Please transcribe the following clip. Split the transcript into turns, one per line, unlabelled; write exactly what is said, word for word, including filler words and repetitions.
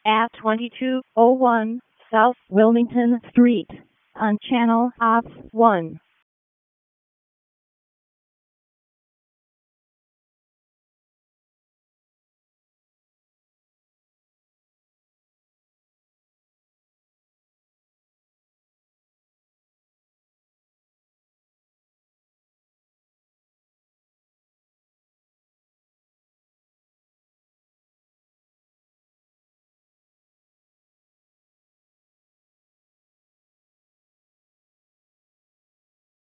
at twenty-two oh one South Wilmington Street on Channel Off one.